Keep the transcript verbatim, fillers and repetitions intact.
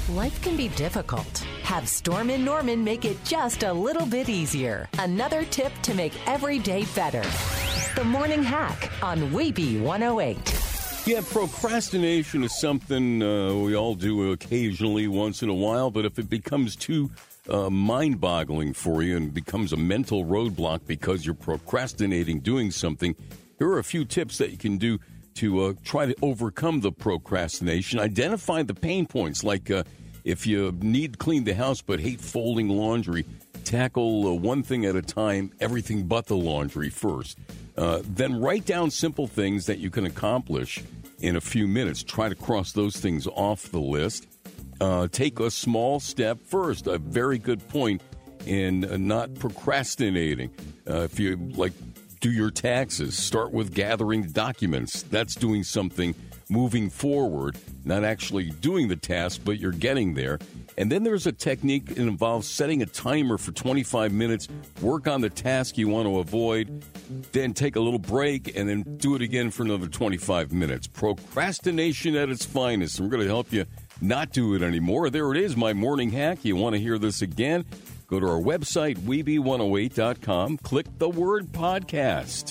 Life can be difficult. Have Storm and Norman make it just a little bit easier. Another tip to make every day better. The Morning Hack on Weeby one oh eight. Yeah, procrastination is something uh, we all do occasionally, once in a while, but if it becomes too uh, mind-boggling for you and becomes a mental roadblock because you're procrastinating doing something, here are a few tips that you can do to uh, try to overcome the procrastination. Identify the pain points, like uh, if you need to clean the house but hate folding laundry, tackle uh, one thing at a time, everything but the laundry first. Uh, then write down simple things that you can accomplish in a few minutes. Try to cross those things off the list. Uh, take a small step first. A very good point in uh, not procrastinating. Uh, if you, like, do your taxes, start with gathering documents. That's doing something moving forward, not actually doing the task, but you're getting there. And then there's a technique that involves setting a timer for twenty-five minutes, work on the task you want to avoid, then take a little break, and then do it again for another twenty-five minutes. Procrastination at its finest. We're going to help you not do it anymore. There it is, my morning hack. You want to hear this again? Go to our website, weeby one oh eight dot com, click the word podcast.